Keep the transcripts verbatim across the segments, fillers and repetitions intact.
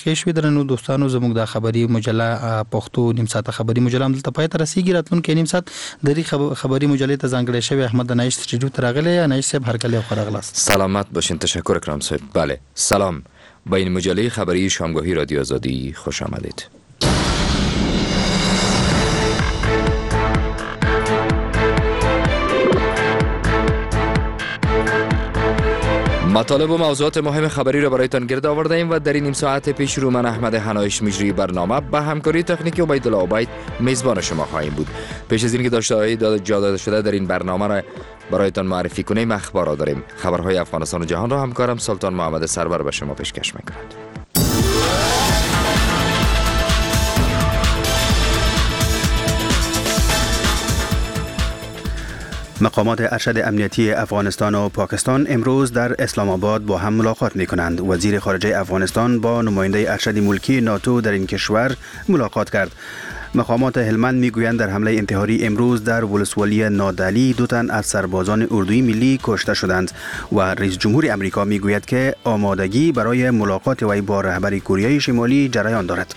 دقیقې شوې درنو دوستانو. زموږ د خبري مجله پښتو نیم ساعت خبري مجله هم دلته پای ته رسیدي. راتلونکي نیم ساعت د دې خبري مجلې ته ځانګړی شوی احمد نایش استودیو ته راغلی. نایش صاحب هر کله خو راغلاست. سلامت باشین. تشکر اکرام صاحب. بله سلام. با این مجله خبری شامگاهی رادیو آزادی خوش آمدید. مطالب و موضوعات مهم خبری را برایتان گرد آورده ایم و در این نیم ساعت پیش رو من احمد حنایش مجری برنامه با همکاری تکنیکی عبیدالله عبید میزبان شما خواهیم بود. پیش از اینکه داشته جا داده شده در این برنامه را برایتان معرفی کنیم، اخبار را داریم. خبرهای افغانستان و جهان را همکارم سلطان محمد سرور به شما پیشکش می‌کند. مقامات ارشد امنیتی افغانستان و پاکستان امروز در اسلام آباد با هم ملاقات می کنند. وزیر خارجه افغانستان با نماینده ارشد ملکی ناتو در این کشور ملاقات کرد. مقامات هلمند می گویند در حمله انتحاری امروز در ولسوالی نادعلی دو تن از سربازان اردوی ملی کشته شدند و رئیس جمهور امریکا می گوید که آمادگی برای ملاقات وی با رهبر کره شمالی جریان دارد.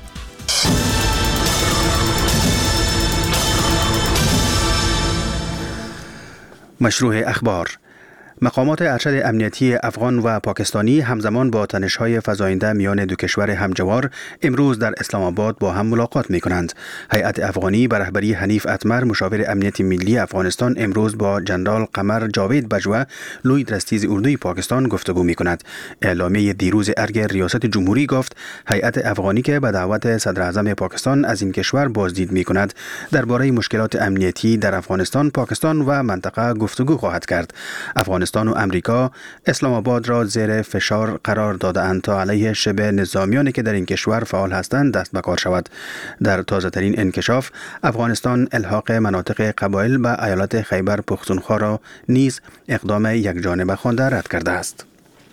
مشروع اخبار. مقامات ارشد امنیتی افغان و پاکستانی همزمان با تنش‌های فزاینده میان دو کشور همجوار امروز در اسلام آباد با هم ملاقات می‌کنند. هیئت افغانی به رهبری حنیف اتمر مشاور امنیت ملی افغانستان امروز با جنرال قمر جاوید بجوا لوی درستیز اردوی پاکستان گفتگو می‌کند. اعلامیه دیروز ارگ ریاست جمهوری گفت هیئت افغانی که به دعوت صدر اعظم پاکستان از این کشور بازدید می‌کند درباره مشکلات امنیتی در افغانستان، پاکستان و منطقه گفتگو خواهد کرد. افغانستان و امریکا اسلام آباد را زیر فشار قرار داده‌اند تا علیه شبه نظامیانی که در این کشور فعال هستند دست به کار شود. در تازه‌ترین انکشاف افغانستان الحاق مناطق قبایل به ایالت خیبر پختونخوا را نیز اقدام یکجانبه خوانده رد کرده است.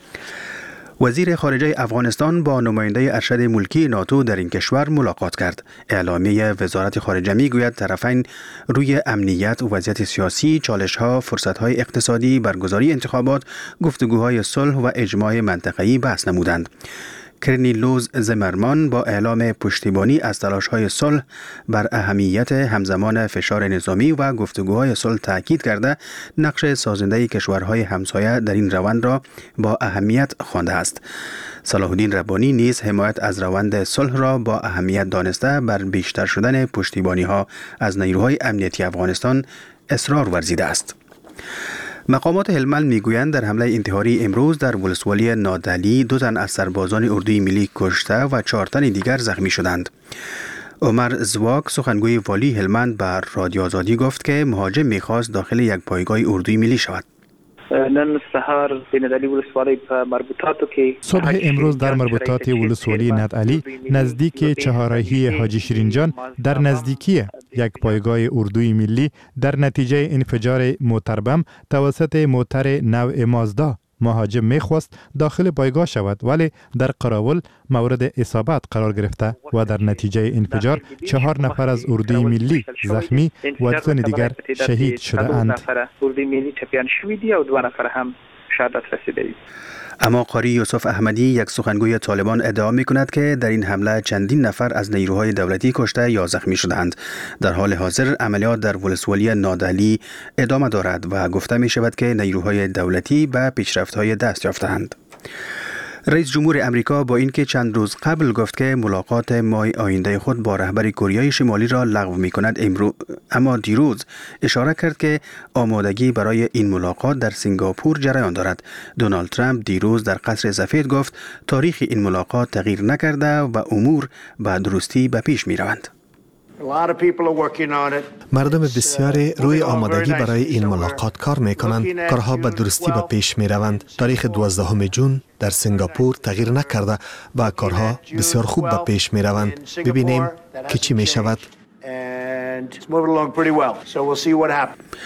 وزیر خارجه افغانستان با نماینده ارشد ملکی ناتو در این کشور ملاقات کرد. اعلامیه وزارت خارجه میگوید طرفین روی امنیت و وضعیت سیاسی، چالش‌ها، فرصت‌های اقتصادی، برگزاری انتخابات، گفتگوهای صلح و اجماع منطقه‌ای بحث نمودند. کرنیلوز زمرمان با اعلام پشتیبانی از تلاش‌های صلح بر اهمیت همزمان فشار نظامی و گفتگوهای صلح تاکید کرده نقش سازنده کشورهای همسایه در این روند را با اهمیت خوانده است. صلاح الدین ربانی نیز حمایت از روند صلح را با اهمیت دانسته بر بیشتر شدن پشتیبانی‌ها از نیروهای امنیتی افغانستان اصرار ورزیده است. مقامات هلمند میگویند در حمله انتحاری امروز در ولسوالی نادعلی دو تن از سربازان اردوی ملی کشته و چهار تن دیگر زخمی شدند. عمر زواک سخنگوی والی هلمند بر رادیو آزادی گفت که مهاجم میخواست داخل یک پایگاه اردوی ملی شود. نن سهار د ندعلی ولسوالی په مربوطاتو کې صبح امروز در مربوطات ولسوالی ندعلی نزدیک چهارراهی حاجی شیرینجان در نزدیکی یک پایگاه اردوی ملی در نتیجه انفجار موتر بم توسط موتر نوع مازدا مهاجم میخواست داخل پایگاه شود ولی در قراول مورد اصابت قرار گرفته و در نتیجه انفجار چهار نفر از اردوی ملی زخمی و دو تن دیگر شهید شده اند. اما قاری یوسف احمدی یک سخنگوی طالبان ادعا می کند که در این حمله چندین نفر از نیروهای دولتی کشته یا زخمی شدند. در حال حاضر عملیات در ولسوالی نادعلی ادامه دارد و گفته می شود که نیروهای دولتی به پیشرفت‌های دست یافتند. رئیس جمهور امریکا با اینکه چند روز قبل گفت که ملاقات ماه آینده خود با رهبر کره شمالی را لغو می‌کند، امروز اما دیروز اشاره کرد که آمادگی برای این ملاقات در سنگاپور جریان دارد. دونالد ترامپ دیروز در قصر سفید گفت تاریخ این ملاقات تغییر نکرده و امور به درستی به پیش می‌روند. مردم بسیاری روی آمادگی برای این ملاقات کار می کنند. کارها به درستی به پیش می روند. تاریخ دوازدهم ژوئن در سنگاپور تغییر نکرده و کارها بسیار خوب به پیش می روند. ببینیم که چی می شود.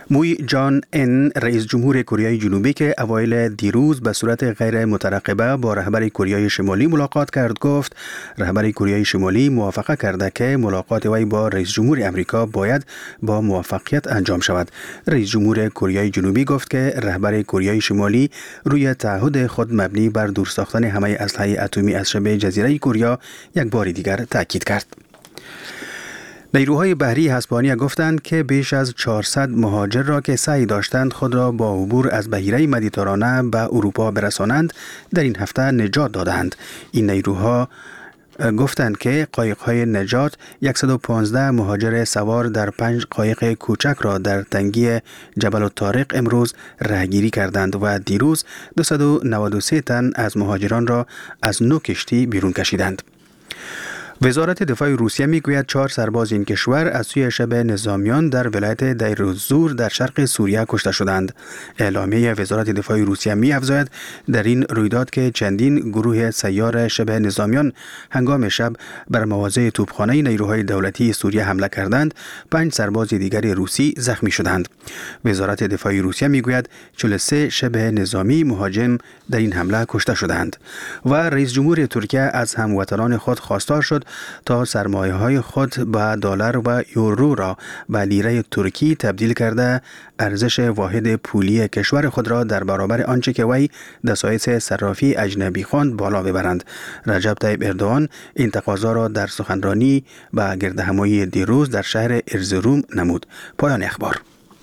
موی جان ان رئیس جمهور کره جنوبی که اوایل دیروز به صورت غیر مترقبه با رهبر کره شمالی ملاقات کرد گفت رهبر کره شمالی موافقه کرده که ملاقات وی با رئیس جمهور امریکا باید با موفقیت انجام شود. رئیس جمهور کره جنوبی گفت که رهبر کره شمالی روی تعهد خود مبنی بر دور ساختن همه اسلحه اتمی از شبه جزیره کره یک بار دیگر تاکید کرد. نیروهای بحری اسپانیا گفتند که بیش از چهارصد مهاجر را که سعی داشتند خود را با عبور از بحیره مدیترانه به اروپا برسانند در این هفته نجات دادند. این نیروها گفتند که قایق‌های نجات صد و پانزده مهاجر سوار در پنج قایق کوچک را در تنگی جبل الطارق امروز رهگیری کردند و دیروز دویست و نود و سه تن از مهاجران را از نو کشتی بیرون کشیدند. وزارت دفاع روسیه میگوید چهار سرباز این کشور از سوی شبه نظامیان در ولایت دیر الزور در شرق سوریه کشته شدند. اعلامیه وزارت دفاع روسیه می افزاید در این رویداد که چندین گروه سیار شبه نظامیان هنگام شب بر مواضع توپخانه نیروهای دولتی سوریه حمله کردند، پنج سرباز دیگر روسی زخمی شدند. وزارت دفاع روسیه میگوید چهل و سه شبه نظامی مهاجم در این حمله کشته شدند و رئیس جمهور ترکیه از هموطنان خود خواستار شد تا سرمایه های خود به دلار و یورو را به لیره ترکی تبدیل کرده ارزش واحد پولی کشور خود را در برابر آنچه که وی دسایس صرافی اجنبی خواند بالا ببرند. رجب طیب اردوغان این تقاضا را در سخنرانی به گردهمایی دیروز در شهر ارزروم نمود. پایان اخبار.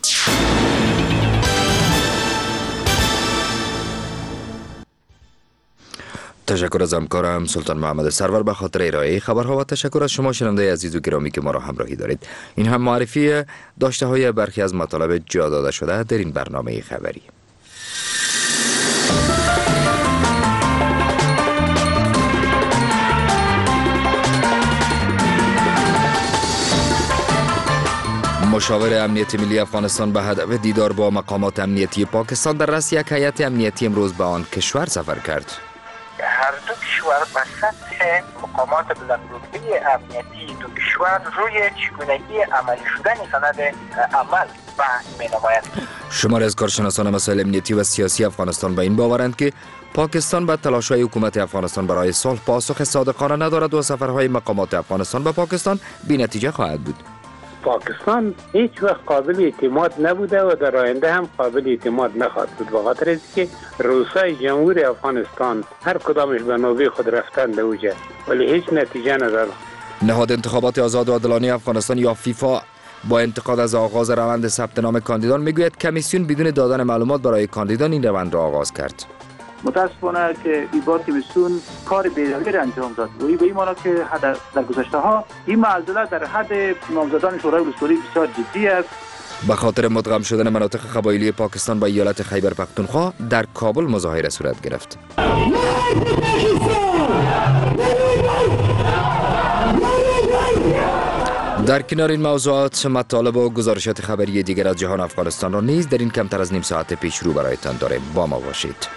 تشکر از همکارم سلطان محمد سرور به خاطر ارائه خبرها و تشکر از شما شنونده عزیز و گرامی که ما را همراهی دارید. این هم معرفی داشته های برخی از مطالب جا داده شده در این برنامه خبری. مشاور امنیت ملی افغانستان به هدف دیدار با مقامات امنیتی پاکستان در رأس یک هیئت امنیتی امروز به آن کشور سفر کرد. هر دو کشور به سطح مقامات بلندرتبه امنیتی دو کشور روی چگونگی عملی شدن سند عمل بحث می‌نمایند. شمار از کارشناسان مسائل امنیتی و سیاسی افغانستان به این باورند که پاکستان به تلاش‌های حکومت افغانستان برای صلح پاسخ صادقانه ندارد و سفرهای مقامات افغانستان به پاکستان بی‌نتیجه خواهد بود. پاکستان هیچ وقت قابل اعتماد نبوده و در آینده هم قابل اعتماد نخواهد بود، به خاطر از که رؤسای جمهور افغانستان هر کدامش به نوبه خود رفتن در اوجه ولی هیچ نتیجه نداره. نهاد انتخابات آزاد و عادلانه افغانستان یا فیفا با انتقاد از آغاز روند ثبت نام کاندیدان میگوید کمیسیون بدون دادن معلومات برای کاندیدان این روند را آغاز کرد. متاسفانه که این بار کمیسیون کار بی‌رویه را انجام داد و این به این معنی که در گذشته ها این معضله در حد نامزدان شورای ولسوالی بسیار جدی است. به خاطر مدغم شدن مناطق قبایلی پاکستان با ایالت خیبر پختونخوا در کابل مظاهره صورت گرفت. در کنار این موضوعات مطالب و گزارشات خبری دیگر از جهان افغانستان را نیز در این کمتر از نیم ساعت پیش رو برایتان داریم. با ما باشید.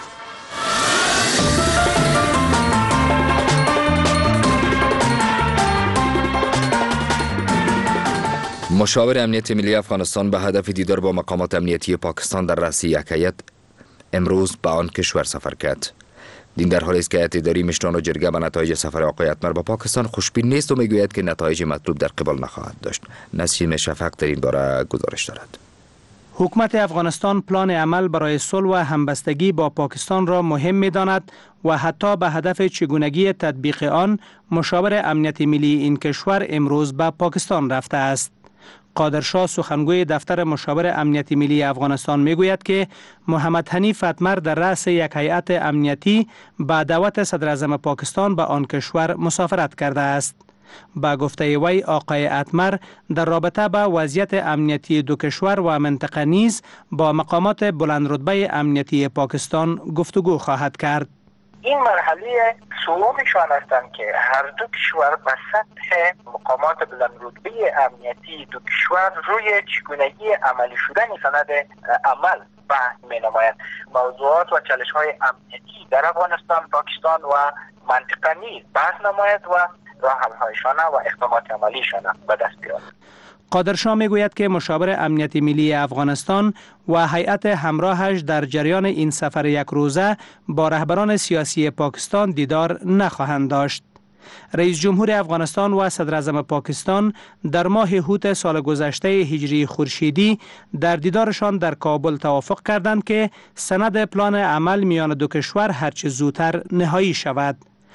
مشاور امنیت ملی افغانستان به هدف دیدار با مقامات امنیتی پاکستان در رأس یک هیئت امروز به آن کشور سفر کرد. این در حالی است که هیئت اداری مشران و جرگه به نتایج سفر آقای اتمر به پاکستان خوشبین نیست و میگوید که نتایج مطلوب در قبال نخواهد داشت. نسیم شفق در این باره گزارش دارد. حکومت افغانستان پلان عمل برای صلح و همبستگی با پاکستان را مهم می‌داند و حتی به هدف چگونگی تطبیق آن مشاور امنیت ملی این کشور امروز به پاکستان رفته است. قادرشاه سخنگوی دفتر مشاور امنیت ملی افغانستان میگوید که محمد حنیف اتمر در رأس یک هیئت امنیتی با دعوت صدر اعظم پاکستان به آن کشور مسافرت کرده است. با گفته وی آقای اتمر در رابطه با وضعیت امنیتی دو کشور و منطقه نیز با مقامات بلند رتبه امنیتی پاکستان گفتگو خواهد کرد. این مرحله سومشان هستند که هر دو کشور به سطح مقامات بلندرتبه امنیتی دو کشور روی چگونگی عملی شدن سند عمل بحث می‌نمایند. موضوعات و چالش‌های امنیتی در افغانستان، پاکستان و منطقه نیز بحث نماید و راه حل‌هایشان و اقدامات عملیشان به دست بیاورد. قادرشاه میگوید که مشاور امنیت ملی افغانستان و هیئت همراهش در جریان این سفر یک روزه با رهبران سیاسی پاکستان دیدار نخواهند داشت. رئیس جمهور افغانستان و صدر اعظم پاکستان در ماه هوت سال گذشته هجری خورشیدی در دیدارشان در کابل توافق کردند که سند پلان عمل میان دو کشور هرچه زودتر نهایی شود.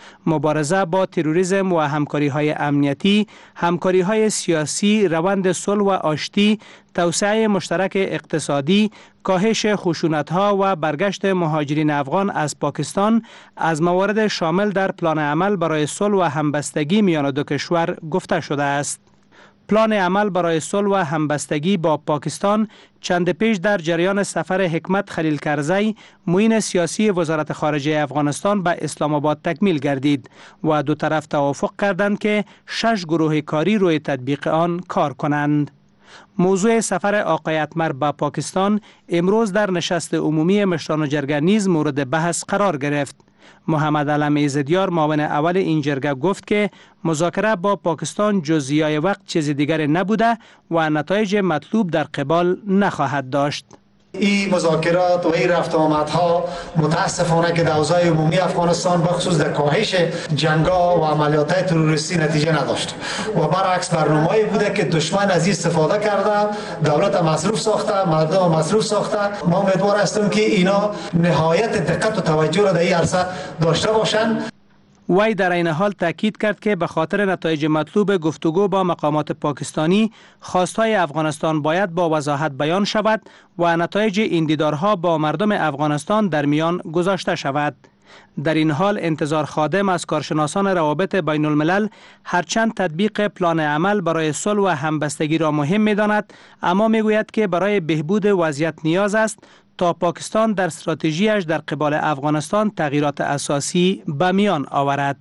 مبارزه با تروریسم و همکاری‌های امنیتی، همکاری‌های سیاسی، روند صلح و آشتی، توسعه مشترک اقتصادی، کاهش خشونت‌ها و برگشت مهاجرین افغان از پاکستان از موارد شامل در پلان عمل برای صلح و همبستگی میان دو کشور گفته شده است. پلان عمل برای صلح و همبستگی با پاکستان چند پیش در جریان سفر حکمت خلیل کرزی معین سیاسی وزارت خارجه افغانستان به اسلام آباد تکمیل گردید و دو طرف توافق کردند که شش گروه کاری روی تطبیق آن کار کنند. موضوع سفر آقای اتمر به پاکستان امروز در نشست عمومی مشران جرگه نیز مورد بحث قرار گرفت. محمد علم ایزدیار معاون اول این جرگه گفت که مذاکره با پاکستان جز ضیاع وقت چیز دیگر نبوده و نتایج مطلوب در قبال نخواهد داشت. این مذاکرات و این رفت آمدها متاسفانه که در اوضاع عمومی افغانستان بخصوص در کاهش جنگا و عملیات تروریستی نتیجه نداشت و برعکس برنامه‌ای بوده که دشمن از این استفاده کرده، دولت مصروف ساخته، مردم مصروف ساخته. ما امیدوار هستیم که اینا نهایت دقت و توجه را در این عرصه داشته باشند. وی در این حال تاکید کرد که به خاطر نتایج مطلوب گفتگو با مقامات پاکستانی خواستهای افغانستان باید با وضاحت بیان شود و نتایج این دیدارها با مردم افغانستان در میان گذاشته شود. در این حال انتظار خادم از کارشناسان روابط بین الملل هرچند تطبیق پلان عمل برای صلح و همبستگی را مهم می‌داند، اما میگوید که برای بهبود وضعیت نیاز است تا پاکستان در استراتژیش در قبال افغانستان تغییرات اساسی به میان آورد.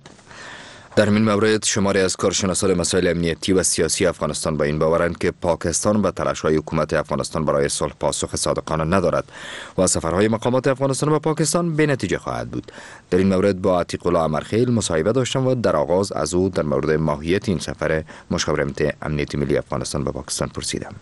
در این مورد شماری از کارشناسان مسائل امنیتی و سیاسی افغانستان با این باورند که پاکستان به تلاش‌های حکومت افغانستان برای صلح پاسخ صادقانه ندارد و سفرهای مقامات افغانستان و پاکستان به نتیجه خواهد بود. در این مورد با عتیق الله امرخیل مصاحبه داشتم و در آغاز از او در مورد ماهیت این سفر مشاور امنیتی ملی افغانستان به پاکستان پرسیدم.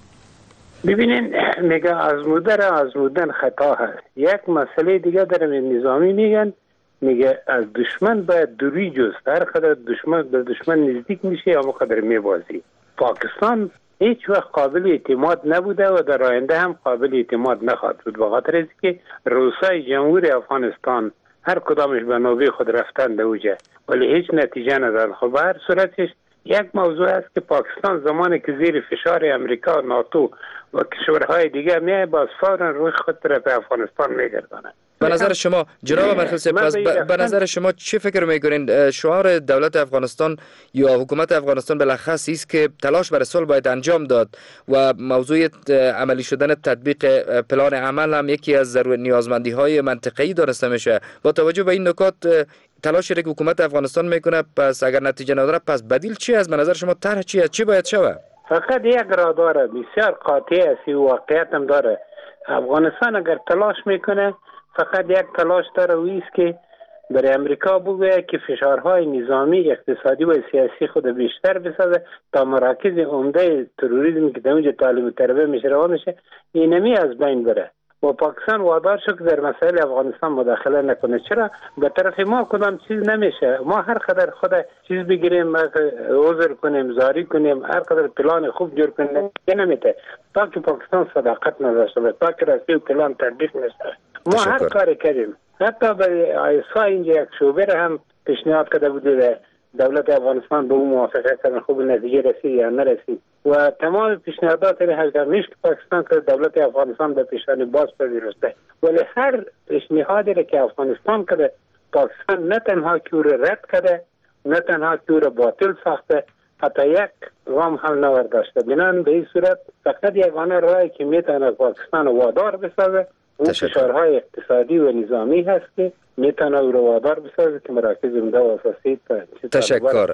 ببینین میگه آزموده را آزمودن خطا هست. یک مسئله دیگه در نظامی میگن، میگه از دشمن باید دوری جست. هر قدر دشمن به دشمن نزدیک میشه یا قدر میبازی. پاکستان هیچ وقت قابل اعتماد نبوده و در آینده هم قابل اعتماد نخواهد بود، به خاطر از که روسای جمهوری افغانستان هر کدامش به نوبه خود رفتن به اوجه ولی هیچ نتیجه ندارد. خب به هر صورتش یک موضوع است که پاکستان زمانی که زیر فشار امریکا، ناتو و کشورهای دیگه میای باز فوراً روی خود طرف افغانستان میگردانه. به نظر شما جناب مرخص پس به نظر شما چه فکر میکنین شعار دولت افغانستان یا حکومت افغانستان بالاخص است که تلاش برای صلح باید انجام داد و موضوع عملی شدن تطبیق پلان عمل هم یکی از ضرورت نیازمندی های منطقه‌ای دانسته میشه؟ با توجه به این نکات تلاشی که حکومت افغانستان میکنه، پس اگر نتیجه نداره پس بدیل چی است؟ به نظر شما طرح چی است؟ چی باید شود؟ فقط یک راه داره، بسیار قاطع است، واقعیت هم داره. افغانستان اگر تلاش میکنه فقط یک تلاش داره و ایست که برای امریکا بگوید که فشارهای نظامی، اقتصادی و سیاسی خود بیشتر بسازه تا مراکز عمده تروریسم که در اونجا تعلیم و تربیت میشه روان میشه اینمی از بین بره. و پاکستان وادار شد که در مسائل افغانستان مداخله نکنه. چرا؟ به طرف ما کدام چیز نمیشه. ما هر قدر خود چیز بگیریم، عذر کنیم، زاری کنیم، هر قدر پلان خوب جور کنیم نمیته تا که پاکستان صداقت نداشته باشه، تا که رسمی پلان تطبیق نشه. ما هر کاری کردیم، حتی برای آیسا اینجا یک شعبه را هم پیشنهاد کرده بوده، دولت افغانستان به اون موافقت کردن، خوب نتیجه رسید یا نرسید و تمام پیشنهادات را حل کردن که پاکستان که دولت افغانستان به پیشنهاد باز پذیرفته، ولی هر پیشنهادی را که افغانستان کرده پاکستان نه تنها که او را رد کرده، نه تنها که او را باطل ساخته، حتی یک گام هم نورداشته. بنابراین به این صورت فقط یگانه راهی که میتونه پاکستان وادار بسازه اون فشارهای اقتصادی و نظامی هست که میتونه او رو وادار بسازه که مراکز عمده و اساسی. تشکر.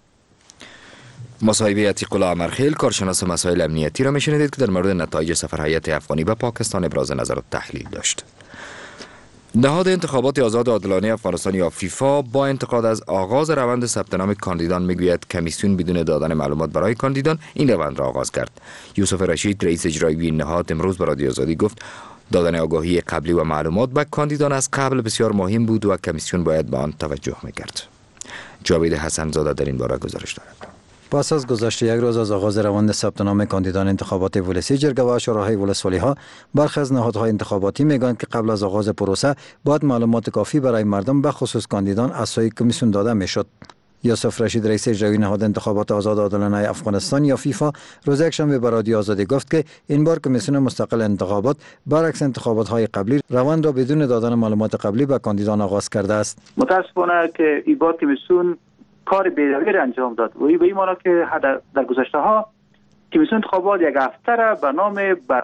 مصاحبه عتیق الله امرخیل کارشناس مسائل امنیتی را میشنیدید که در مورد نتایج سفر هیئت افغانی به پاکستان ابراز نظر و تحلیل داشت. نهاد انتخابات آزاد و عادلانه افغانستان یا فیفا با انتقاد از آغاز روند ثبت نام کاندیدان میگوید کمیسیون بدون دادن معلومات برای کاندیدان این روند را آغاز کرد. یوسف رشید رئیس اجرایی نهاد امروز به رادیو آزادی گفت دادن آگاهی قبلی و معلومات به کاندیدان از قبل بسیار مهم بود و کمیسیون باید به آن توجه میکرد. جاوید حسن زاده در این باره گزارش دارد. پس از گذشت یک روز از آغاز روند ثبت نام کاندیدان انتخابات ولسی جرگه و شوراهای ولسوالی ها، برخی از نهادهای انتخاباتی میگویند که قبل از آغاز پروسه باید معلومات کافی برای مردم به خصوص کاندیدان از سوی کمیسیون داده میشد. یوسف رشید رئیس اجرایی نهاد انتخابات آزاد و عادلانه افغانستان یا فیفا روز یکشنبه به رادیو آزادی گفت که این بار کمیسیون مستقل انتخابات برعکس انتخابات های قبلی روند را بدون دادن معلومات قبلی به کاندیدان آغاز کرده است. متاسفانه که این بار کمیسیون کار بی‌رویه انجام داد و به این معنی که در گذشته ها کمیسیون انتخابات یک هفته را به نام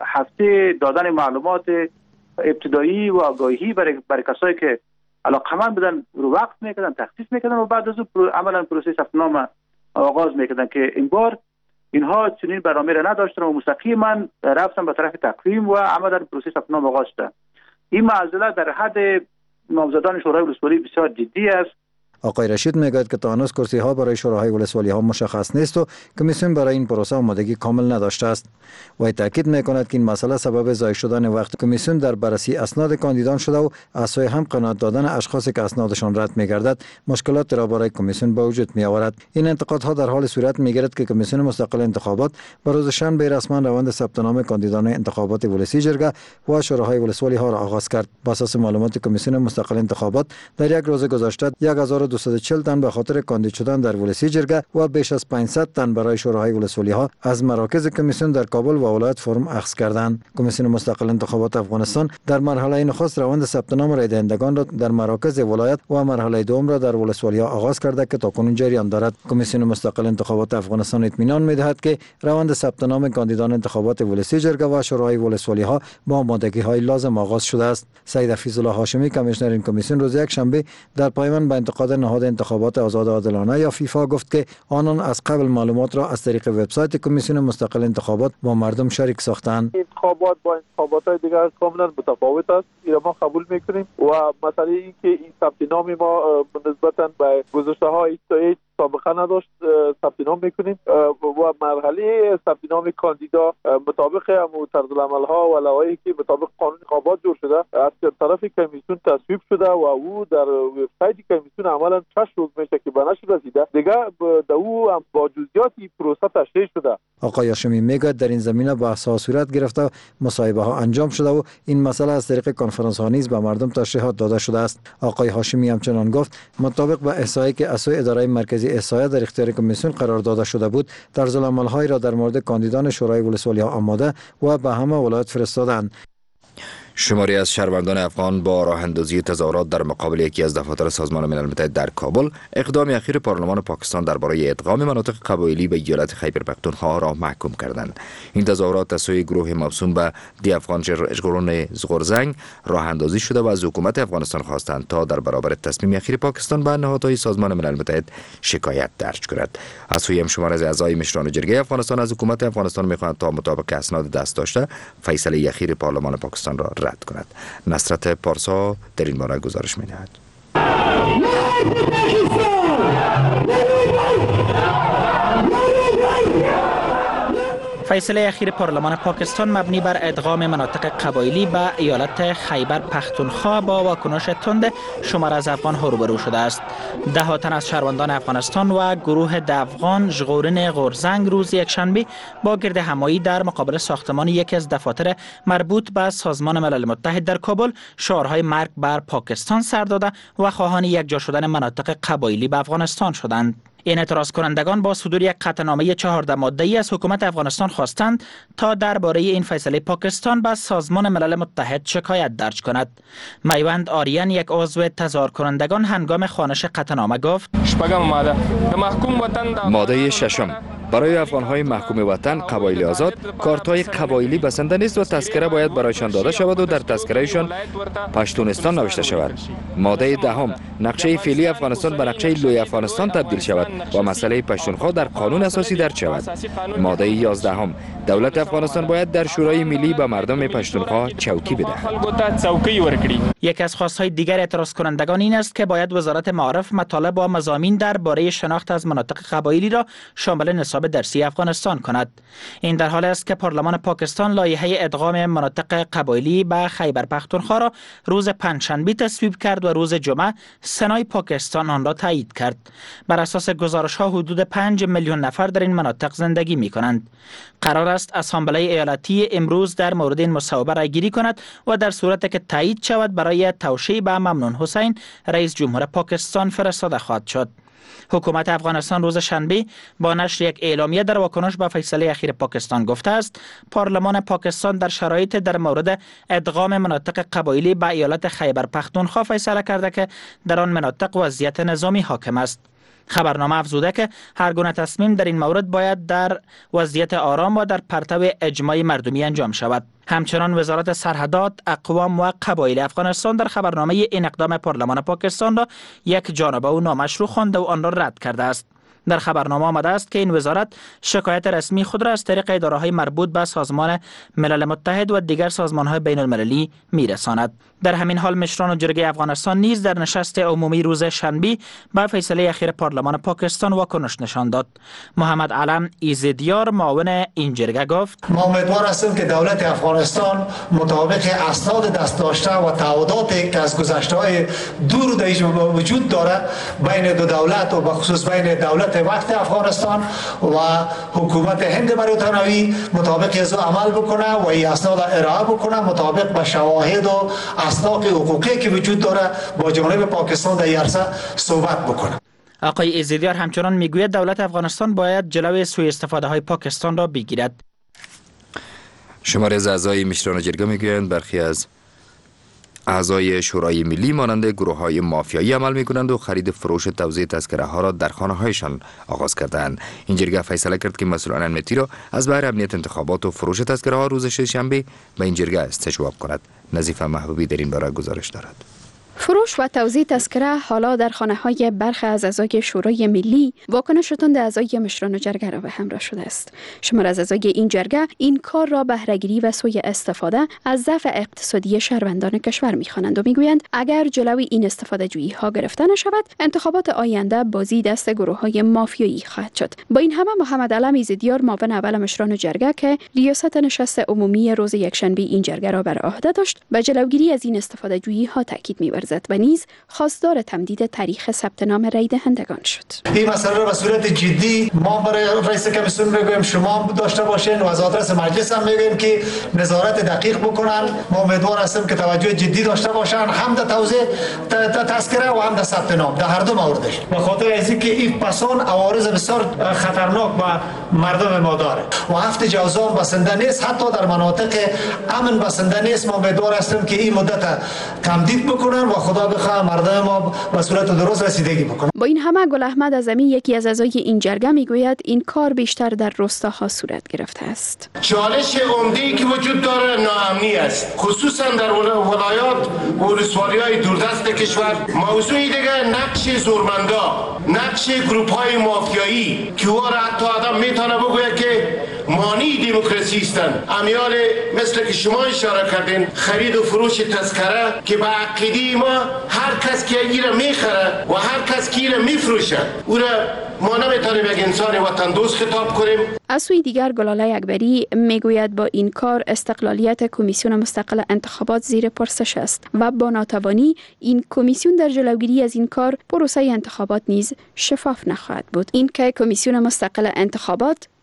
هفته دادن معلومات ابتدایی و آگاهی برای برای کسایی که علاقمند بودن رو وقت میکردن تخصیص میکردن و بعد از اون عملا پروسه ثبت نام آغاز میکردن که این بار اینها چنین برنامه را نداشتن و مستقیما رفتن به طرف تقویم و عملا پروسه ثبت نام آغاز شد. این معضله در حد نامزدان شورای ولسوالی بسیار جدی است. آقای رشید میگوید که تا هنوز کرسی ها برای شوراهای ولسوالی ها مشخص نیست و کمیسیون برای این پروسه آمادگی کامل نداشته است. و تاکید میکند که این مسئله سبب ضایع شدن وقت کمیسیون در بررسی اسناد کاندیدان شده و از سوی هم قناعت دادن اشخاصی که اسنادشان رد میگردد مشکلات را برای کمیسیون به وجود می آورد. این انتقادها در حال صورت میگیرد که کمیسیون مستقل انتخابات به روز شنبه رسما روند ثبت نام کاندیدان انتخابات ولسی جرگه و شوراهای ولسوالی ها را آغاز کرد. بر اساس معلومات کمیسیون مستقل انتخابات در یک روز گذشته هزار و دویست و چهل تن به خاطر کاندید شدن در ولسی جرگه و بیش از پانصد تن برای شوراهای ولسوالی ها از مراکز کمیسیون در کابل و ولایت فرم اخذ کردند. کمیسیون مستقل انتخابات افغانستان در مرحله نخست روند ثبت نام رای دهندگان را در مراکز ولایت و مرحله دوم را در ولسوالی ها آغاز کرده که تاکنون جریان دارد. کمیسیون مستقل انتخابات افغانستان اطمینان می‌دهد که روند ثبت نام کاندیدان انتخابات ولسی جرگه و شوراهای ولسوالی ها با آمادگی های لازم آغاز شده است. سید حفیظ الله هاشمی کمیشنر این کمیسیون روز یکشنبه در پایان به انتقاد نهاد انتخابات آزاد و عادلانه یا فیفا گفت که آنان از قبل معلومات را از طریق وبسایت کمیسیون مستقل انتخابات با مردم شریک ساختند. انتخابات با انتخابات دیگر کاملا متفاوت است. این ما قبول میکنیم و مسئله این که این ثبت نام ما نسبتا به گذشته ها هیچ سابقه نداشت ثبت نام میکنیم و مرحله ثبت نام کاندیدا مطابق طرزالعمل ها و لوایحی که مطابق قانون انتخابات جور شده از طرف کمیسیون تصویب شده و او در وبسایت کمیسیون عملا شش روز میشه که به نشر رسیده دیگه در او هم با جزئیات پروسه تشریح شده. آقای هاشمی میگه در این زمینه بحث ها صورت گرفته، مصاحبه ها انجام شده و این مسئله از طریق کنفرانس ها نیز به مردم تشریحات داده شده است. آقای هاشمی همچنان گفت مطابق به احصایی که از سوی اداره مرکزی احصایه در اختیار کمیسیون قرار داده شده بود، طرزالعمل‌های را در مورد کاندیدان شورای ولسوالی ها آماده و به همه ولایت فرستادند. شماری از شهروندان افغان با راه اندازی تظاهرات در مقابل یکی از دفاتر سازمان ملل متحد در کابل اقدام اخیر پارلمان پاکستان درباره ادغام مناطق قبایلی به ایالت خیبر پختونخوا را محکوم کردند. این تظاهرات از سوی گروه موسوم به دی افغان ژغورن زغورزنگ راه اندازی شده و از حکومت افغانستان خواستند تا در برابر تصمیم اخیر پاکستان به نهادهای سازمان ملل متحد شکایت درج کند. از سوی هم شمار از اعضای مشران جرگه افغانستان از حکومت افغانستان می‌خواهند تا مطابق اسناد دست داشته فیصله اخیر پارلمان پاکستان را رد کند. نصرت پارسا در این باره گزارش می‌دهد. فیصله اخیر پارلمان پاکستان مبنی بر ادغام مناطق قبایلی به ایالت خیبر پختونخوا با واکنش تند شمار از افغان ها روبرو شده است. ده ها تن از شهروندان افغانستان و گروه د افغان ژغورن غورزنگ روز یکشنبه با گرد همایی در مقابل ساختمان یکی از دفاتر مربوط به سازمان ملل متحد در کابل شعارهای مرگ بر پاکستان سر داده و خواهان یکجا شدن مناطق قبایلی به افغانستان شدند. این اعتراض کنندگان با صدور یک قطعنامه چهارده ماده‌ای از حکومت افغانستان خواستند تا درباره این فیصله پاکستان به سازمان ملل متحد شکایت درج کند. میوند آریان یک عضو تظاهر کنندگان هنگام خوانش قطعنامه گفت: ماده ششم برای افغان‌های محکوم وطن قبایل آزاد کارت‌های قبایلی بسنده نیست و تذکره باید برایشان داده شود و در تذکرهشان پشتونستان نوشته شود. ماده دهم نقشه فعلی افغانستان به نقشه لوی افغانستان تبدیل شود و مسئله پشتونخوا در قانون اساسی درج شود. ماده یازدهم دولت افغانستان باید در شورای ملی به مردم پشتونخوا چوکی بدهد. یک از خواست‌های دیگر اعتراض کنندگان این است که باید وزارت معارف مطالب و مضامین درباره شناخت از مناطق قبایلی را شامل نصاب درسی افغانستان کند. این در حالی است که پارلمان پاکستان لایحه ادغام مناطق قبایلی به خیبر پختونخوا را روز پنجشنبه تصویب کرد و روز جمعه سنای پاکستان آن را تایید کرد. بر اساس گزارش‌ها حدود پنج میلیون نفر در این مناطق زندگی می‌کنند. قرار است اسامبله ایالتی امروز در مورد این مصوبه رای گیری کند و در صورتی که تایید شود برای توشیح به ممنون حسین رئیس جمهور پاکستان فرستاده خواهد شد. حکومت افغانستان روز شنبه با نشر یک اعلامیه در واکنش به فیصله اخیر پاکستان گفته است پارلمان پاکستان در شرایط در مورد ادغام مناطق قبایلی به ایالت خیبر پختونخوا فیصله کرده که در آن مناطق وضعیت نظامی حاکم است. خبرنامه افزوده که هر گونه تصمیم در این مورد باید در وضعیت آرام و در پرتو اجماع مردمی انجام شود. همچنان وزارت سرحدات، اقوام و قبایل افغانستان در خبرنامه این اقدام پارلمان پاکستان را یک جانبه و نامشروع خوانده و آن را رد کرده است. در خبرنامه آمده است که این وزارت شکایت رسمی خود را از طریق اداره‌های مربوط به سازمان ملل متحد و دیگر سازمان‌های بین‌المللی می‌رساند. در همین حال مشران و جرگه افغانستان نیز در نشست عمومی روز شنبه به فیصله اخیر پارلمان پاکستان واکنش نشان داد. محمد علم ایزدیار معاون این جرگه گفت: ما امیدوار هستیم که دولت افغانستان مطابق اسناد دست داشته و تعهداتی که از گذشته‌های دور در وجود داره بین دو دولت و به خصوص بین دولت وقت افغانستان و حکومت هند بریتانیایی مطابق از عمل بکنه و این اسناد ارائه بکنه مطابق به شواهد و اسناد حقوقی که وجود داره با جانب پاکستان در این عرصه صحبت بکنه. آقای ایزدیار همچنان میگوید دولت افغانستان باید جلوی سوء استفاده های پاکستان را بگیرد. شماری از اعضای مشران جرگه میگویند برخی از اعضای شورای ملی مانند گروه های مافیایی عمل می کنند و خرید فروش توزیع تذکره ها را در خانه هایشان آغاز کردند. این جرگه فیصله کرد که مسئولان امنیتی را از بهر امنیت انتخابات و فروش تذکره ها روز شنبه به این جرگه استجواب کند. نظیفه محبوبی در این باره گزارش دارد. فروش و توزیع تذکره حالا در خانه های برخی از اعضای شورای ملی واکنش تند اعضای مشران جرگه را به همراه شده است. شمار از اعضای این جرگه این کار را بهره‌گیری و سوء استفاده از ضعف اقتصادی شهروندان کشور می‌خوانند و میگویند اگر جلوی این استفاده جویی ها گرفته نشود انتخابات آینده بازی دست گروه های مافیایی خواهد شد. با این همه محمد علم ایزدیار معاون اول مشران جرگه که ریاست نشست عمومی روز یکشنبه این جرگه را بر عهده داشت به جلوگیری از این استفاده جویی ها تاکید می‌ورزد و نیز خواستار تمدید تاریخ ثبت نام رای دهندگان شد. این مسئله را به صورت جدی ما برای رئیس کمیسیون میگویم شما داشته باشین و از آدرس مجلس هم میگویم که نظارت دقیق بکنن. ما امیدوار هستیم که توجه جدی داشته باشن هم در توزیع تذکره و هم در ثبت نام در هر دو موردش. به خاطر از اینکه این پسان عوارض بسیار خطرناک به مردم ما داره و هفت جوزان بسنده نیست، حتی در مناطق امن بسنده نیست. ما امیدوار هستیم که این مدت تمدید بکنن و خدا بخواه مردم ما به صورت درست رسیدگی بکنن. با این همه گل احمد اعظمی یکی از اعضای این جرگه میگوید این کار بیشتر در روستاها صورت گرفته است. چالش عمده‌ای که وجود داره ناامنی است، خصوصا در ولایات و ولسوالی‌های دوردست کشور. موضوع دیگه نقش زورمندا، نقش گروه‌های مافیایی که او را حتی آدم میتونه بگوید که مانی دموکراسی هستند. امیال مثل که شما اشاره کردین خرید و فروش تذکره که به عقیده ما هر کس که ایره میخره و هر کس که ایره میفروشه او را ما نمیتونیم یک انسان وطن دوست خطاب کنیم. از سوی دیگر گلاله اکبری میگوید با این کار استقلالیت کمیسیون مستقل انتخابات زیر پرسش است و با ناتوانی این کمیسیون در جلوگیری از این کار پروسه انتخابات نیز شفاف نخواهد بود. این که کمیسیون مستقل انتخابات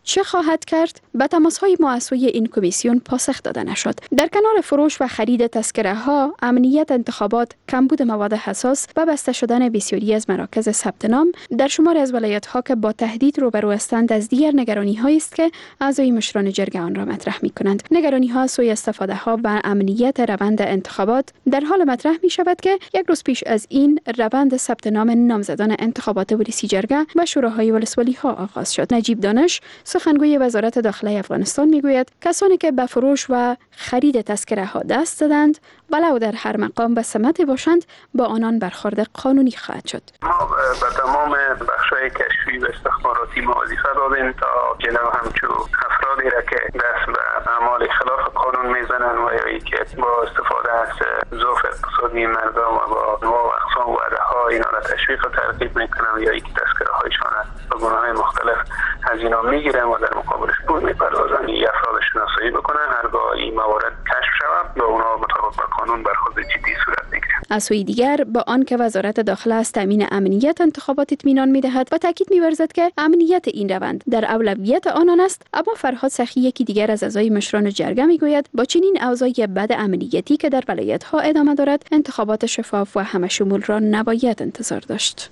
چه خواهد کرد؟ به تماس‌های مؤسسه این کمیسیون پاسخ داده نشد. در کنار فروش و خرید تذکره ها، امنیت انتخابات، کمبود مواد حساس و بسته شدن بسیاری از مراکز ثبت نام در شمار از ولایت ها که با تهدید روبرو هستند از دیگر نگرانی هایی است که اعضای مشران جرگه آن را مطرح می کنند. نگرانی ها سوی استفاده ها و امنیت روند انتخابات در حال مطرح می شود که یک روز پیش از این روند ثبت نام نامزدان انتخابات ولسی جرگه و شوراهای ولسوالی ها آغاز شد. نجیب دانش سخنگوی وزارت داخله افغانستان میگوید کسانی که به فروش و خرید تذکره ها دست دادند ولو در هر مقام به سمت باشند با آنان برخورد قانونی خواهد شد. ما به تمام بخش‌های کشفی و استخباراتی ما وظیفه دادیم تا جلو همچو افرادی را که دست به اعمال خلاف قانون میزنن و یا که با استفاده از ضعف اقتصادی مردم و با انواع و اقسام وعده ها اینا را تشویق و ترغیب میکنن یا اینکه تذکره هایشان به گناه های مختلف از اینا میگیرن و در مقابلش پول میپردازن. این افراد شناسایی بکنن، هرگاه این موارد کشف شود با اونا مطابق با قانون برخورد جدی صورت میگیره. از سوی دیگر با آن که وزارت داخله از تامین امنیت انتخابات اطمینان میدهد و تاکید می‌ورزد که امنیت این روند در اولویت آنان است، اما فرهاد سخی یکی دیگر از اعضای مشران جرگه میگوید با چنین اوضاع بد امنیتی که در ولایت‌ها ادامه دارد انتخابات شفاف و همه‌شمول را نباید انتظار داشت.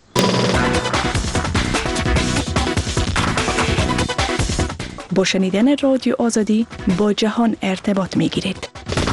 با شنیدن رادیو آزادی با جهان ارتباط می‌گیرید.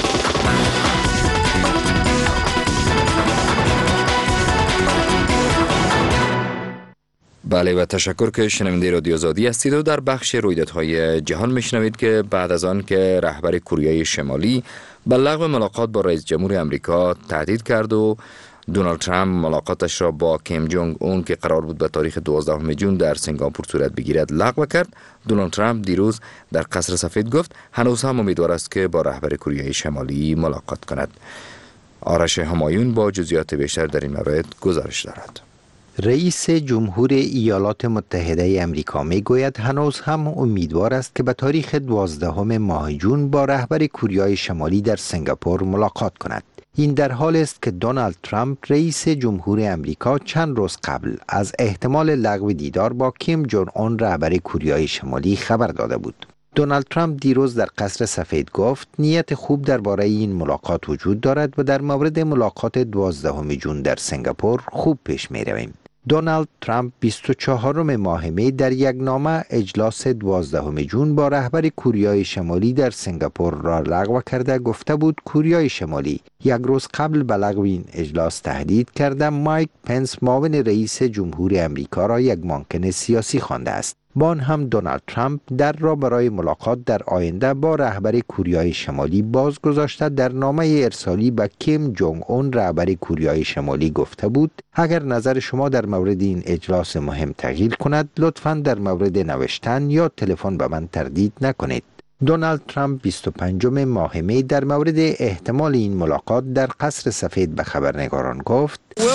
بله و تشکر که شنونده رادیو آزادی هستید و در بخش رویدادهای جهان میشنوید که بعد از آن که رهبر کره شمالی به لغو ملاقات با رئیس جمهور امریکا تهدید کرد و دونالد ترامپ ملاقاتش را با کیم جونگ اون که قرار بود به تاریخ دوازدهم ژوئن در سنگاپور صورت بگیرد لغو کرد، دونالد ترامپ دیروز در قصر سفید گفت هنوز هم امیدوار است که با رهبر کره شمالی ملاقات کند. آرش همایون با جزئیات بیشتر در این مورد گزارش دارد. رئیس جمهور ایالات متحده امریکا می گوید هنوز هم امیدوار است که به تاریخ دوازدهم ماه ژوئن با رهبر کره شمالی در سنگاپور ملاقات کند. این در حال است که دونالد ترامپ رئیس جمهور امریکا چند روز قبل از احتمال لغو دیدار با کیم جونگ اون رهبر کره شمالی خبر داده بود. دونالد ترامپ دیروز در قصر سفید گفت نیت خوب درباره این ملاقات وجود دارد و در مورد ملاقات دوازدهم ژوئن در سنگاپور خوب پیش می رویم. دونالد ترامپ بیست و چهارم ماه می در یک نامه اجلاس دوازدهم ژوئن با رهبر کره شمالی در سنگاپور را لغو کرده گفته بود کره شمالی یک روز قبل به لغو این اجلاس تهدید کرده مایک پنس معاون رئیس جمهور امریکا را یک مانکن سیاسی خوانده است. با آن هم دونالد ترامپ در را برای ملاقات در آینده با رهبر کره شمالی باز گذاشته در نامه ارسالی به کیم جونگ اون رهبر کره شمالی گفته بود اگر نظر شما در مورد این اجلاس مهم تغییر کند لطفاً در مورد نوشتن یا تلفن به من تردید نکنید. دونالد ترامپ بیست و پنجم ماه می در مورد احتمال این ملاقات در قصر سفید به خبرنگاران گفت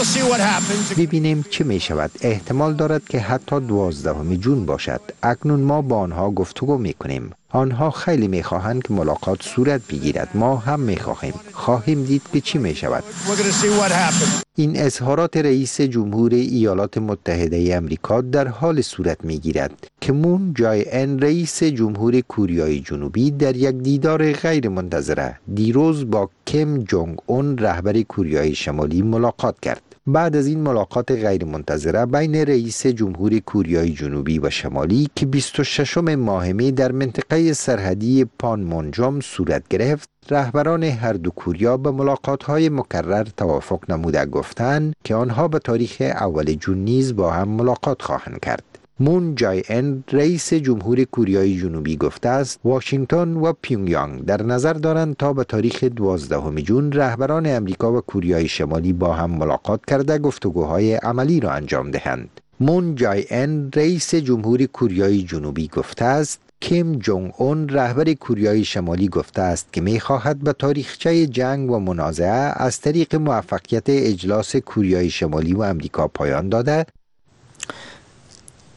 ببینیم چه می شود. احتمال دارد که حتی دوازدهم ژوئن باشد. اکنون ما با آنها گفتگو می کنیم. آنها خیلی می خواهند که ملاقات صورت بگیرد. ما هم می خواهیم. خواهیم دید که چی می شود. این اظهارات رئیس جمهور ایالات متحده امریکا در حال صورت می گیرد که مون جای ان رئیس جمهور کره جنوبی در یک دیدار غیر منتظره دیروز با کیم جونگ اون رهبر کره شمالی ملاقات کرد. بعد از این ملاقات غیر منتظره بین رئیس جمهور کره جنوبی و شمالی که بیست و ششم ماه می در منطقه سرحدی پانمونجوم صورت گرفت، رهبران هر دو کوریا به ملاقات‌های مکرر توافق نموده گفتند که آنها به تاریخ اول ژوئن نیز با هم ملاقات خواهند کرد. مون جای ان رئیس جمهور کره جنوبی گفته است واشنگتن و پیونگیانگ در نظر دارند تا به تاریخ دوازدهم ژوئن رهبران امریکا و کره شمالی با هم ملاقات کرده گفتگوهای عملی را انجام دهند. مون جای ان رئیس جمهور کره جنوبی گفته است کیم جونگ اون رهبر کره شمالی گفته است که می خواهد به تاریخچه جنگ و منازعه از طریق موفقیت اجلاس کره شمالی و امریکا پایان داده.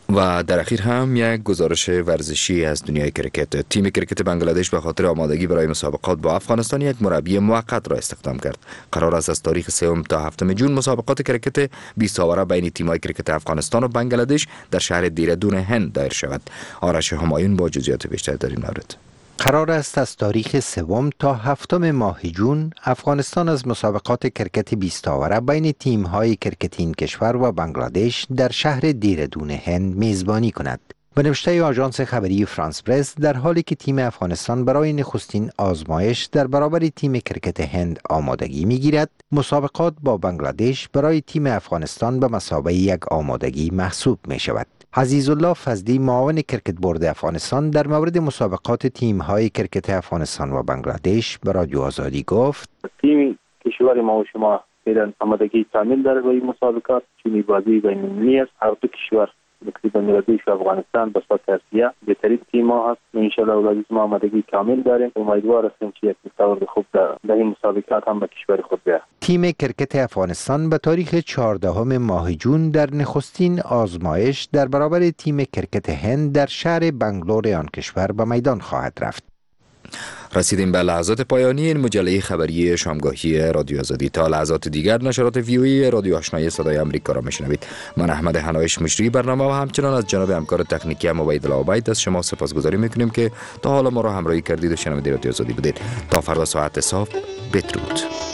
و در اخیر هم یک گزارش ورزشی از دنیای کرکت. تیم کرکت بنگلادش به خاطر آمادگی برای مسابقات با افغانستان یک مربی موقت را استخدام کرد. قرار است از تاریخ سوم تا هفتم جون مسابقات کرکت بیست آوره بین تیم‌های کرکت افغانستان و بنگلادش در شهر دیردون هند دایر شود. آرش همایون با جزئیات بیشتر در این مورد. قرار است از تاریخ سوم تا هفتم ماه جون افغانستان از مسابقات کرکت بیست آوره بین تیم‌های کرکت این کشور و بنگلادش در شهر دیردون هند میزبانی کند. به نوشته آژانس خبری فرانس پرس، در حالی که تیم افغانستان برای نخستین آزمایش در برابر تیم کرکت هند آمادگی می‌گیرد، مسابقات با بنگلادش برای تیم افغانستان به مثابه یک آمادگی محسوب می‌شود. عزیزالله فضلی، معاون کرکت بورد افغانستان، در مورد مسابقات تیم‌های کرکت افغانستان و بنگلادش به رادیو آزادی گفت: تیم کشور ما و شما فعلا آمادگی کامل داره برای مسابقات. تیم بازی بین‌المللی است. هر دو کشور بنگلادش و افغانستان به صورت تصفیه بهترین تیم ها هست. ان شاء الله ولایت ما آمادگی کامل داریم. امیدوار هستیم که یک مستوی خوب در این مسابقات هم به کشور خود بیاید. تیم کرکت افغانستان به تاریخ چهاردهم ماه جون در نخستین آزمایش در برابر تیم کرکت هند در شهر بنگلور آن کشور به میدان خواهد رفت. رسیدیم به لحظات پایانی این مجله خبری شامگاهی رادیو آزادی. تا لحظات دیگر نشرات ویوی رادیو آشنای صدای آمریکا را میشنوید. من احمد حنایش مجری برنامه و همچنان از جناب همکار تکنیکی هم عبیدالله عبید از شما سپاسگزاری میکنیم که تا حالا ما را همراهی کردید و شنونده رادیو آزادی بودید. تا فردا ساعت صاف، بدرود.